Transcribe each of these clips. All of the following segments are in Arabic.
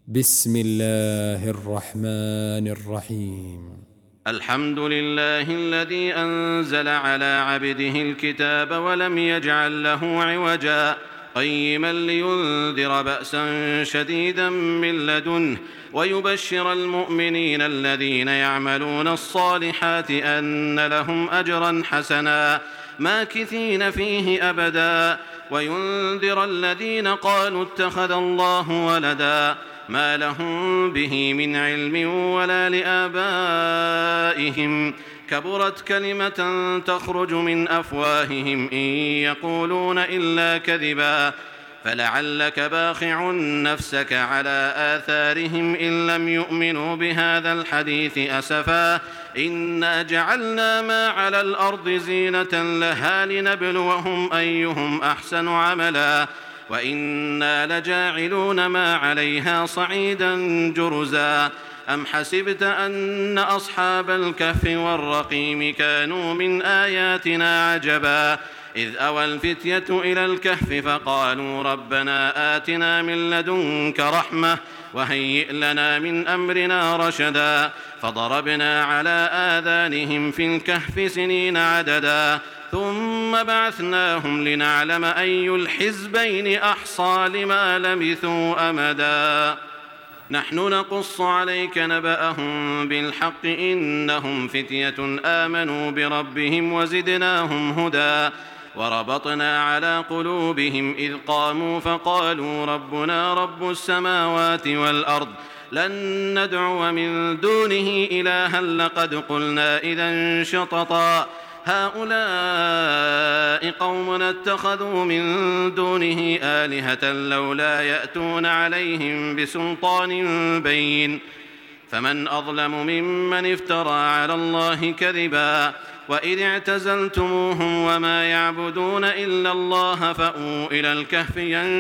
بسم الله الرحمن الرحيم. الحمد لله الذي أنزل على عبده الكتاب ولم يجعل له عوجا قيما لينذر بأسا شديدا من لدنه ويبشر المؤمنين الذين يعملون الصالحات أن لهم أجرا حسنا ماكثين فيه أبدا وينذر الذين قالوا اتخذ الله ولدا ما لهم به من علم ولا لآبائهم كبرت كلمة تخرج من أفواههم إن يقولون إلا كذبا فلعلك باخع نفسك على آثارهم إن لم يؤمنوا بهذا الحديث أسفا إنا جعلنا ما على الأرض زينة لها لنبلوهم أيهم أحسن عملا وإنا لجاعلون ما عليها صعيدا جرزا أم حسبت أن أصحاب الكهف والرقيم كانوا من آياتنا عجبا إذ أوى الفتية إلى الكهف فقالوا ربنا آتنا من لدنك رحمة وهيئ لنا من أمرنا رشدا فضربنا على آذانهم في الكهف سنين عددا ثم بعثناهم لنعلم أي الحزبين أحصى لما لبثوا أمدا نحن نقص عليك نبأهم بالحق إنهم فتية آمنوا بربهم وزدناهم هدى وربطنا على قلوبهم إذ قاموا فقالوا ربنا رب السماوات والأرض لن ندعو من دونه إلها لقد قلنا إذا شططا هؤلاء قومنا اتخذوا من دونه آلهة لولا يأتون عليهم بسلطان بين فمن أظلم ممن افترى على الله كذبا وإذ اعتزلتموهم وما يعبدون إلا الله فأووا إلى الكهف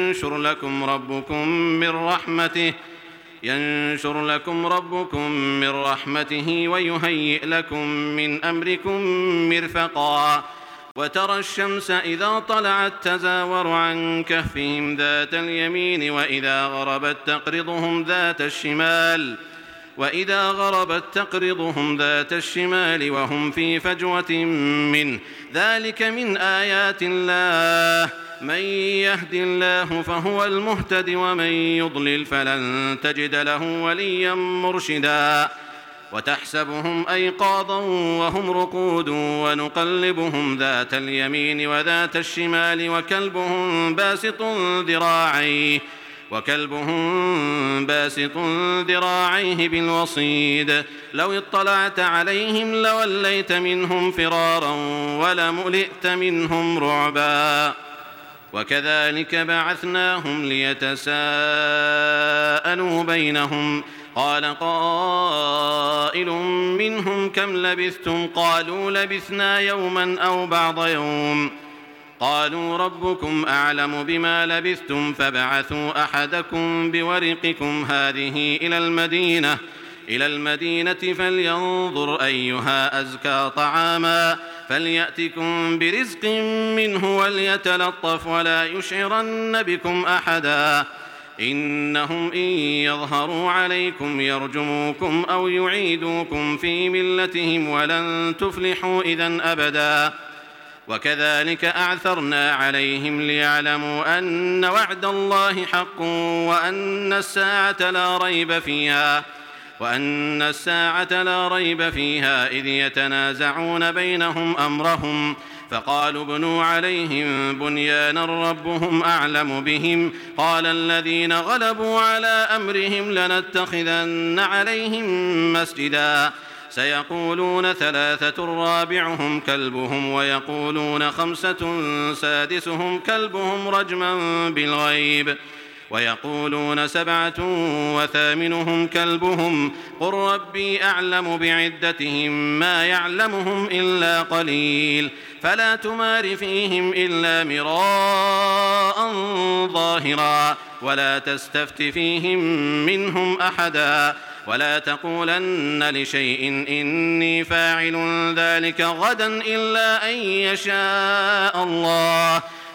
ينشر لكم ربكم من رحمته ويهيئ لكم من أمركم مرفقا وترى الشمس إذا طلعت تزاور عن كهفهم ذات اليمين وإذا غربت تقرضهم ذات الشمال وهم في فجوة منه ذلك من آيات الله من يهد الله فهو المهتد ومن يضلل فلن تجد له وليا مرشدا وتحسبهم أيقاظا وهم رقود ونقلبهم ذات اليمين وذات الشمال وكلبهم باسط ذراعيه بالوصيد لو اطلعت عليهم لوليت منهم فرارا ولملئت منهم رعبا وكذلك بعثناهم ليتساءلوا بينهم قال قائل منهم كم لبثتم قالوا لبثنا يوما أو بعض يوم قالوا ربكم أعلم بما لبثتم فابعثوا أحدكم بورقكم هذه إلى المدينة فلينظر أيها أزكى طعاما فليأتكم برزق منه وليتلطف ولا يشعرن بكم أحدا إنهم إن يظهروا عليكم يرجموكم أو يعيدوكم في ملتهم ولن تفلحوا إذن أبدا وكذلك أعثرنا عليهم ليعلموا أن وعد الله حق وأن الساعة لا ريب فيها إذ يتنازعون بينهم أمرهم فقالوا ابنوا عليهم بنيانا ربهم أعلم بهم قال الذين غلبوا على أمرهم لنتخذن عليهم مسجدا سيقولون 3 رابعهم كلبهم ويقولون 5 سادسهم كلبهم رجما بالغيب ويقولون 7 وثامنهم كلبهم قل ربي أعلم بعدتهم ما يعلمهم إلا قليل فلا تمار فيهم إلا مراء ظاهرا ولا تستفت فيهم منهم أحدا ولا تقولن لشيء إني فاعل ذلك غدا إلا أن يشاء الله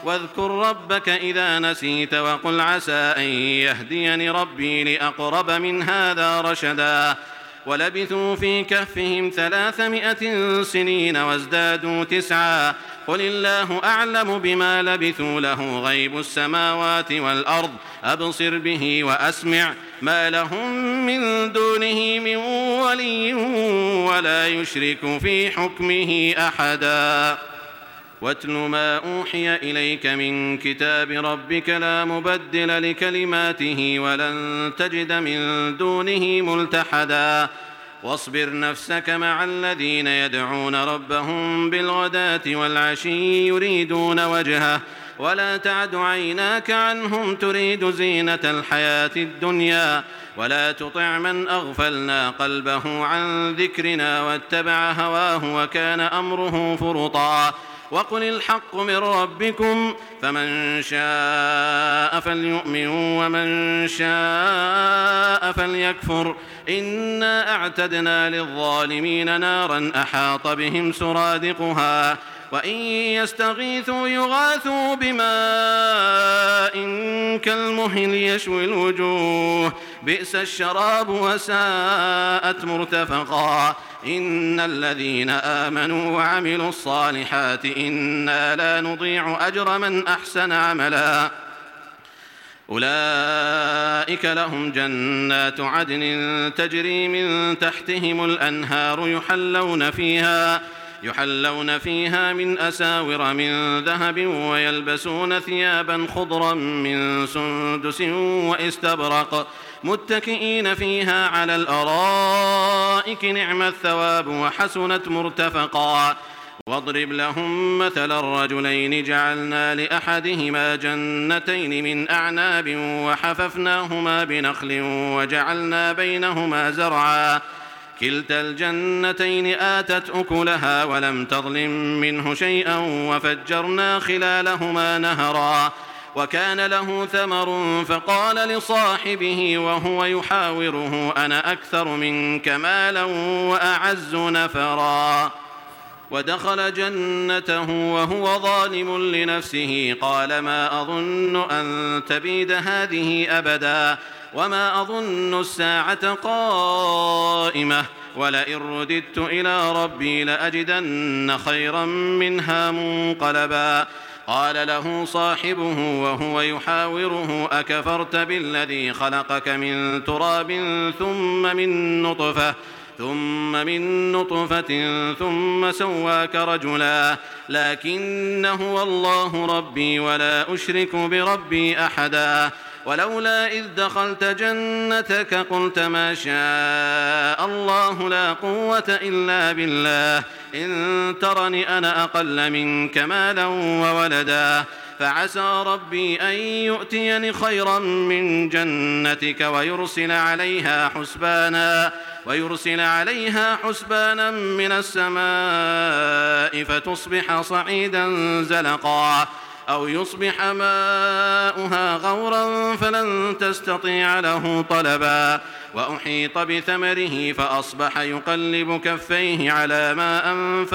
واذكر ربك إذا نسيت وقل عسى أن يهديني ربي لأقرب من هذا رشدا ولبثوا في كهفهم 300 سنين وازدادوا 9 قل الله أعلم بما لبثوا له غيب السماوات والأرض أبصر به وأسمع ما لهم من دونه من ولي ولا يشرك في حكمه أحدا واتل ما أوحي إليك من كتاب ربك لا مبدل لكلماته ولن تجد من دونه ملتحدا واصبر نفسك مع الذين يدعون ربهم بالغداة والعشي يريدون وجهه ولا تعد عيناك عنهم تريد زينة الحياة الدنيا ولا تطع من أغفلنا قلبه عن ذكرنا واتبع هواه وكان أمره فرطا وقل الحق من ربكم فمن شاء فليؤمن ومن شاء فليكفر إنا أعتدنا للظالمين نارا أحاط بهم سرادقها وإن يستغيثوا يغاثوا بماء كالمهل يشوي الوجوه بئس الشراب وساءت مرتفقا إن الذين آمنوا وعملوا الصالحات إنا لا نضيع أجر من أحسن عملا أولئك لهم جنات عدن تجري من تحتهم الأنهار يحلون فيها من أساور من ذهب ويلبسون ثيابا خضرا من سندس واستبرق متكئين فيها على الأرائك نعم الثواب وحسنت مرتفقا واضرب لهم مثل الرجلين جعلنا لأحدهما جنتين من أعناب وحففناهما بنخل وجعلنا بينهما زرعا كلتا الجنتين آتت أكلها ولم تظلم منه شيئا وفجرنا خلالهما نهرا وكان له ثمر فقال لصاحبه وهو يحاوره أنا أكثر منك مالا وأعز نفرا ودخل جنته وهو ظالم لنفسه قال ما أظن أن تبيد هذه أبدا وما أظن الساعة قائمة ولئن رددت إلى ربي لأجدن خيرا منها منقلبا قال له صاحبه وهو يحاوره أكفرت بالذي خلقك من تراب ثم من نطفة ثم سواك رجلا لكن هو الله ربي ولا أشرك بربي أحدا ولولا إذ دخلت جنتك قلت ما شاء الله لا قوة إلا بالله إن ترني أنا أقل منك مالا وولدا فعسى ربي أن يؤتيني خيرا من جنتك ويرسل عليها حسبانا من السماء فتصبح صعيدا زلقا أو يصبح ماؤها غورا فلن تستطيع له طلبا وأحيط بثمره فأصبح يقلب كفيه على ما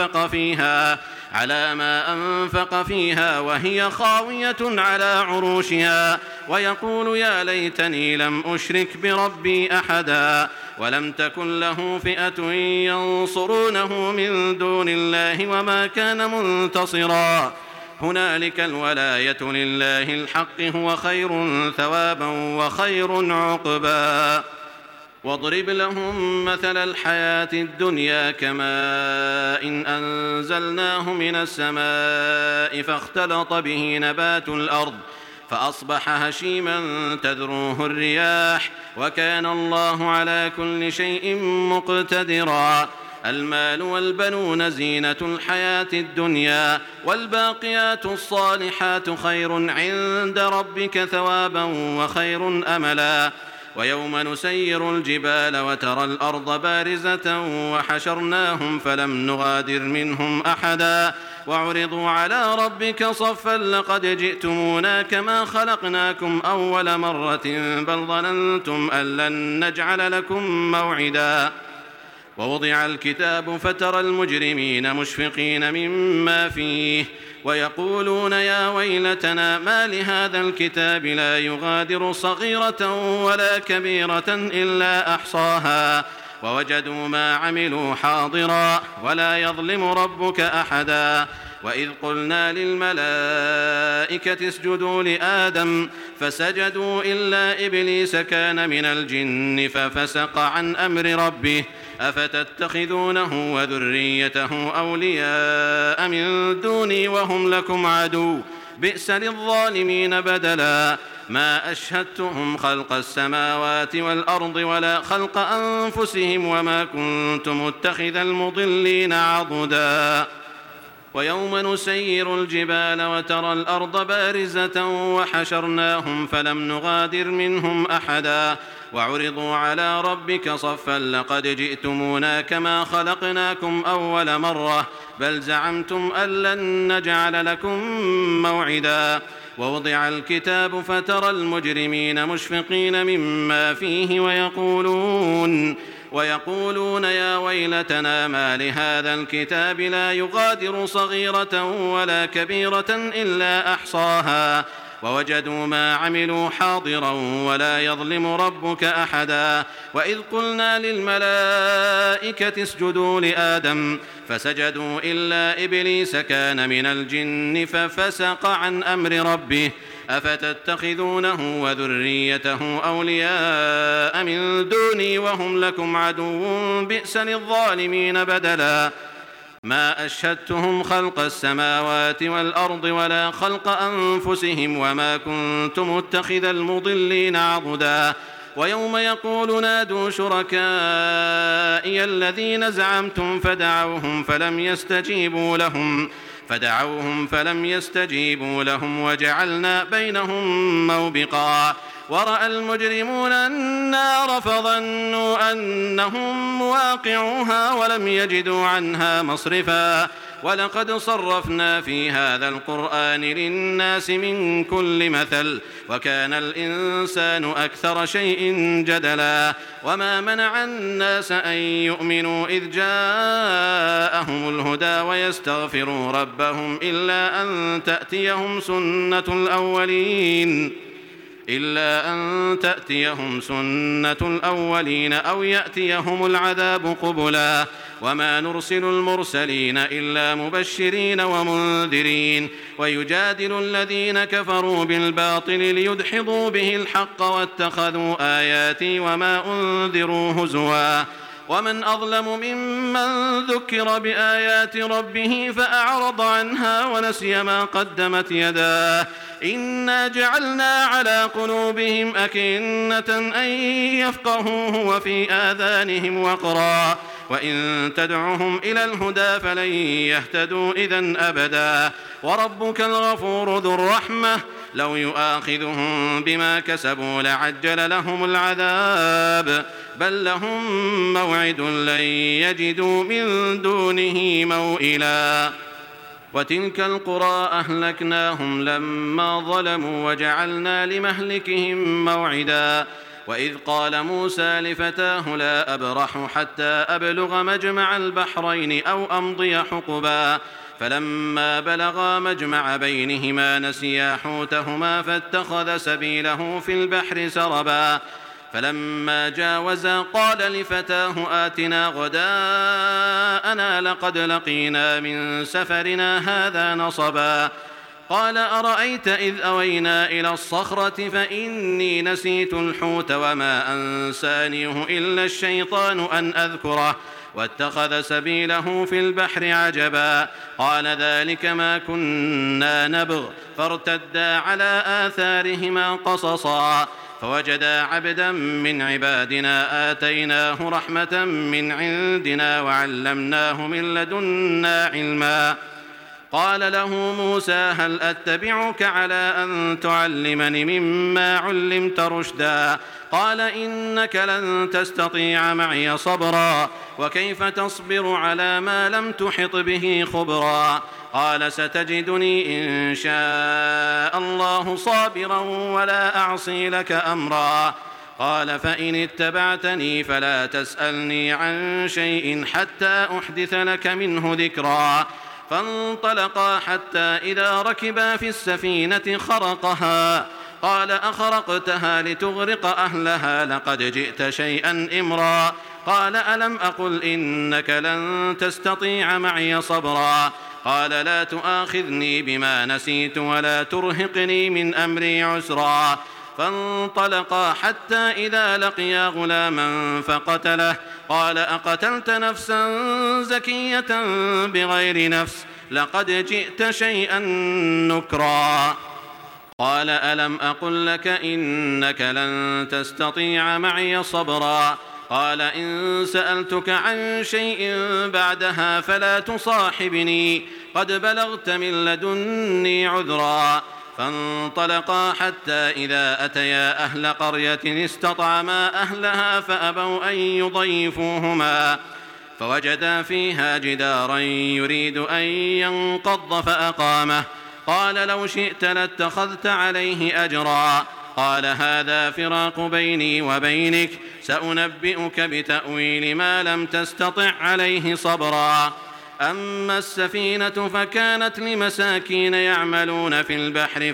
أنفق فيها وهي خاوية على عروشها ويقول يا ليتني لم أشرك بربي أحدا ولم تكن له فئة ينصرونه من دون الله وما كان منتصرا هنالك الولاية لله الحق هو خير ثوابا وخير عقبا واضرب لهم مثل الحياة الدنيا كماء إن أنزلناه من السماء فاختلط به نبات الأرض فأصبح هشيما تذروه الرياح وكان الله على كل شيء مقتدرا المال والبنون زينة الحياة الدنيا والباقيات الصالحات خير عند ربك ثوابا وخير أملا ويوم نسير الجبال وترى الأرض بارزة وحشرناهم فلم نغادر منهم أحدا وعرضوا على ربك صفا لقد جئتمونا كما خلقناكم أول مرة بل ظننتم أن لن نجعل لكم موعدا ووضع الكتاب فترى المجرمين مشفقين مما فيه ويقولون يا ويلتنا ما لهذا الكتاب لا يغادر صغيرة ولا كبيرة إلا أحصاها ووجدوا ما عملوا حاضرا ولا يظلم ربك أحدا وإذ قلنا للملائكة اسجدوا لآدم فسجدوا إلا إبليس كان من الجن ففسق عن أمر ربه أفتتخذونه وذريته أولياء من دوني وهم لكم عدو بئس للظالمين بدلا ما أشهدتهم خلق السماوات والأرض ولا خلق أنفسهم وما كنت متخذ المضلين عضدا ويوم نسير الجبال وترى الأرض بارزة وحشرناهم فلم نغادر منهم أحدا وعرضوا على ربك صفا لقد جئتمونا كما خلقناكم أول مرة بل زعمتم أن لن نجعل لكم موعدا ووضع الكتاب فترى المجرمين مشفقين مما فيه ويقولون يا ويلتنا ما لهذا الكتاب لا يغادر صغيرة ولا كبيرة إلا أحصاها ووجدوا ما عملوا حاضرا ولا يظلم ربك أحدا وإذ قلنا للملائكة اسجدوا لآدم فسجدوا إلا إبليس كان من الجن ففسق عن أمر ربه أفتتخذونه وذريته أولياء من دوني وهم لكم عدو بئس للظالمين بدلا ما أشهدتهم خلق السماوات والأرض ولا خلق أنفسهم وما كنت متخذ المضلين عضدا ويوم يقول نادوا شركائي الذين زعمتم فدعوهم فلم يستجيبوا لهم وجعلنا بينهم موبقا ورأى المجرمون النار فظنوا أنهم مواقعوها ولم يجدوا عنها مصرفا ولقد صرفنا في هذا القرآن للناس من كل مثل وكان الإنسان أكثر شيء جدلا وما منع الناس أن يؤمنوا إذ جاءهم الهدى ويستغفروا ربهم إلا أن تأتيهم سنة الأولين أو يأتيهم العذاب قبلا وما نرسل المرسلين إلا مبشرين ومنذرين ويجادل الذين كفروا بالباطل ليدحضوا به الحق واتخذوا آياتي وما أنذروا هزوا ومن أظلم ممن ذكر بآيات ربه فأعرض عنها ونسي ما قدمت يداه إنا جعلنا على قلوبهم أكنة أن يفقهوه وفي آذانهم وقرا وإن تدعهم إلى الهدى فلن يهتدوا إذن أبدا وربك الغفور ذو الرحمة لو يؤاخذهم بما كسبوا لعجل لهم العذاب بل لهم موعد لن يجدوا من دونه موئلا وتلك القرى أهلكناهم لما ظلموا وجعلنا لمهلكهم موعدا وإذ قال موسى لفتاه لا أبرح حتى أبلغ مجمع البحرين أو أمضي حقبا فلما بلغا مجمع بينهما نسيا حوتهما فاتخذ سبيله في البحر سربا فلما جاوزا قال لفتاه آتنا غداءنا لقد لقينا من سفرنا هذا نصبا قال أرأيت إذ أوينا إلى الصخرة فإني نسيت الحوت وما أنسانيه إلا الشيطان أن أذكره واتخذ سبيله في البحر عجبا قال ذلك ما كنا نبغ فارتدا على آثارهما قصصا فوجدا عبدا من عبادنا آتيناه رحمة من عندنا وعلمناه من لدنا علما قال له موسى هل أتبعك على أن تعلمني مما علمت رشدا قال إنك لن تستطيع معي صبرا وكيف تصبر على ما لم تحط به خبرا قال ستجدني إن شاء الله صابرا ولا أعصي لك أمرا قال فإن اتبعتني فلا تسألني عن شيء حتى أحدث لك منه ذكرا. فانطلقا حتى إذا ركبا في السفينة خرقها قال أخرقتها لتغرق أهلها لقد جئت شيئا إمرا. قال ألم أقل إنك لن تستطيع معي صبرا. قال لا تؤاخذني بما نسيت ولا ترهقني من أمري عسرا. فانطلقا حتى إذا لقيا غلاما فقتله قال أقتلت نفسا زكية بغير نفس لقد جئت شيئا نكرا. قال ألم أقل لك إنك لن تستطيع معي صبرا. قال إن سألتك عن شيء بعدها فلا تصاحبني قد بلغت من لدني عذرا. فانطلقا حتى إذا أتيا أهل قرية استطعما أهلها فأبوا أن يضيفوهما فوجدا فيها جدارا يريد أن ينقض فأقامه. قال لو شئت لاتخذت عليه أجرا. قال هذا فراق بيني وبينك سأنبئك بتأويل ما لم تستطع عليه صبرا. أما السفينة فكانت لمساكين يعملون في البحر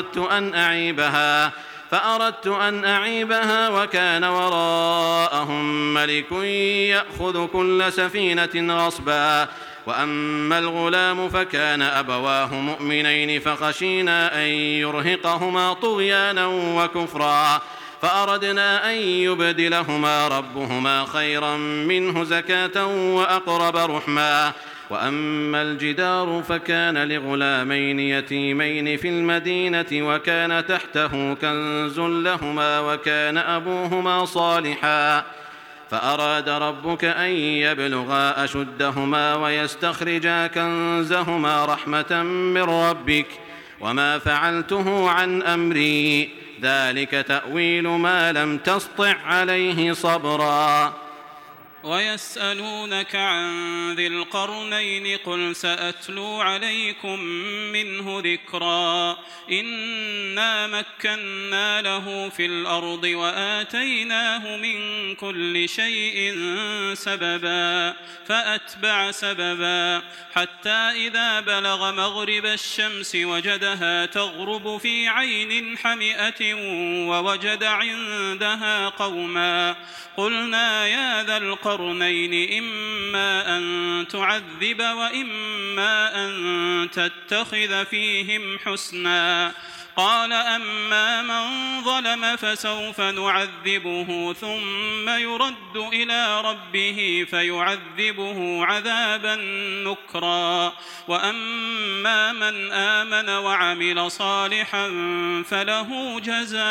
فأردت أن أعيبها وكان وراءهم ملك يأخذ كل سفينة غصبا. وأما الغلام فكان أبواه مؤمنين فخشينا أن يرهقهما طغيانا وكفرا فأردنا أن يبدلهما ربهما خيرا منه زكاة وأقرب رحما. وأما الجدار فكان لغلامين يتيمين في المدينة وكان تحته كنز لهما وكان أبوهما صالحا فأراد ربك أن يبلغا أشدهما ويستخرجا كنزهما رحمة من ربك وما فعلته عن أمري ذلك تأويل ما لم تسطع عليه صبرا. ويسألونك عن ذي القرنين قل سأتلو عليكم منه ذكرا. إنا مكنا له في الأرض وآتيناه من كل شيء سببا فأتبع سببا حتى إذا بلغ مغرب الشمس وجدها تغرب في عين حمئة ووجد عندها قوما قلنا يا ذا القرنين إما أن تعذب وإما أن تتخذ فيهم حسنا. قال أما من ظلم فسوف نعذبه ثم يرد إلى ربه فيعذبه عذابا نكرا. وأما من آمن وعمل صالحا فله جزاء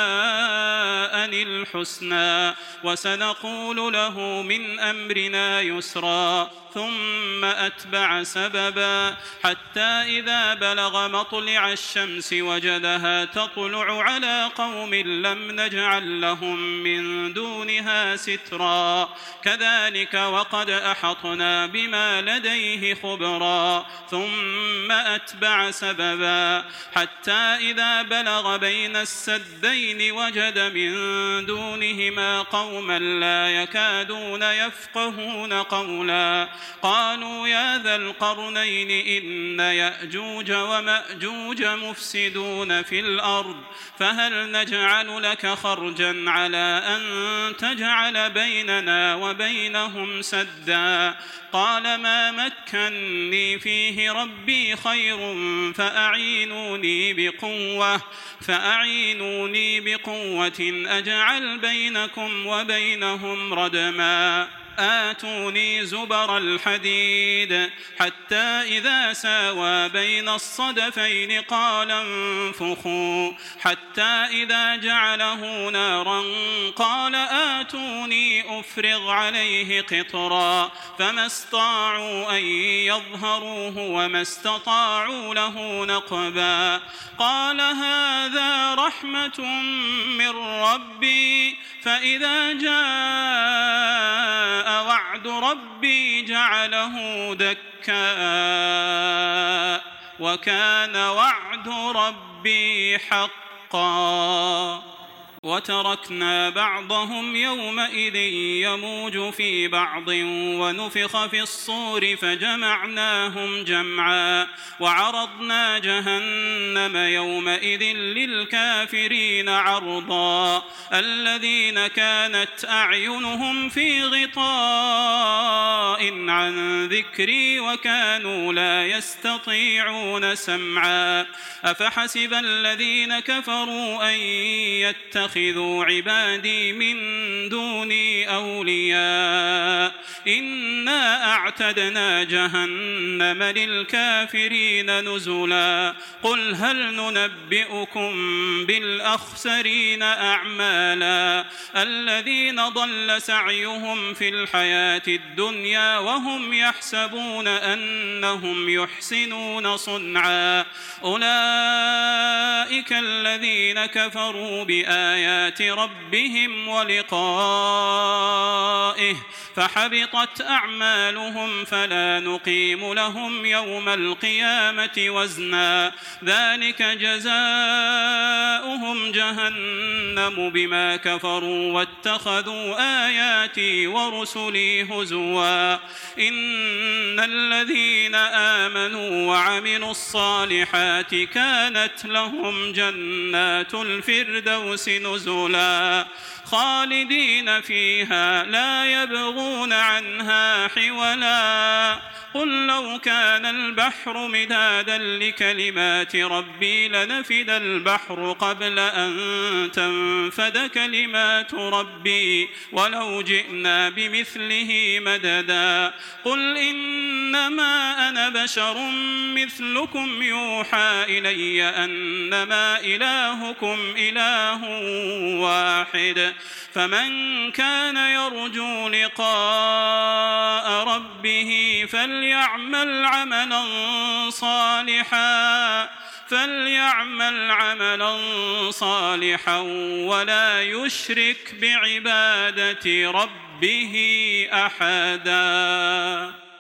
الحسنى وسنقول له من أمرنا يسرا. ثم أتبع سببا حتى إذا بلغ مطلع الشمس وجدها تطلع على قوم لم نجعل لهم من دونها سترا كذلك وقد أحطنا بما لديه خبرا. ثم أتبع سببا حتى إذا بلغ بين السدين وجد من دونهما قوما لا يكادون يفقهون قولا قالوا يا ذا القرنين إن يأجوج ومأجوج مفسدون في الأرض فهل نجعل لك خرجا على أن تجعل بيننا وبينهم سدا. قال ما مكني فيه ربي خير فأعينوني بقوة أجعل بينكم وبينهم ردما. آتوني زبر الحديد حتى إذا ساوى بين الصدفين قال انفخوا حتى إذا جعله نارا قال آتوني أفرغ عليه قطرا فما استطاعوا أن يظهروه وما استطاعوا له نقبا. قال هذا رحمة من ربي فإذا جاء وعد ربي جعله دكا وكان وعد ربي حقا. وتركنا بعضهم يومئذ يموج في بعض ونفخ في الصور فجمعناهم جمعا وعرضنا جهنم يومئذ للكافرين عرضا الذين كانت أعينهم في غطاء عن ذكري وكانوا لا يستطيعون سمعا أفحسب الذين كفروا أن يتخذوا عبادي من دوني أولياء إنا أعتدنا جهنم للكافرين نزلا قل هل ننبئكم بالأخسرين أعمالا الذين ضل سعيهم في الحياة الدنيا وهم يحسبون أنهم يحسنون صنعا أولئك الذين كفروا بآيات ربهم ولقائه فحبطت أعمالهم فلا نقيم لهم يوم القيامة وزنا ذلك جزاؤهم جهنم بما كفروا واتخذوا آياتي ورسلي هزوا إن الذين آمنوا وعملوا الصالحات كانت لهم جنات الفردوس نزلا خالدين فيها لا يبغون عنها حولا قل لو كان البحر مدادا لكلمات ربي لنفد البحر قبل أن تنفد كلمات ربي ولو جئنا بمثله مددا قل إنما أنا بشر مثلكم يوحى إلي أنما إلهكم إله واحد فمن كان يرجو لقاء ربه فليعمل عملا صالحا ولا يشرك بعبادة ربه أحدا.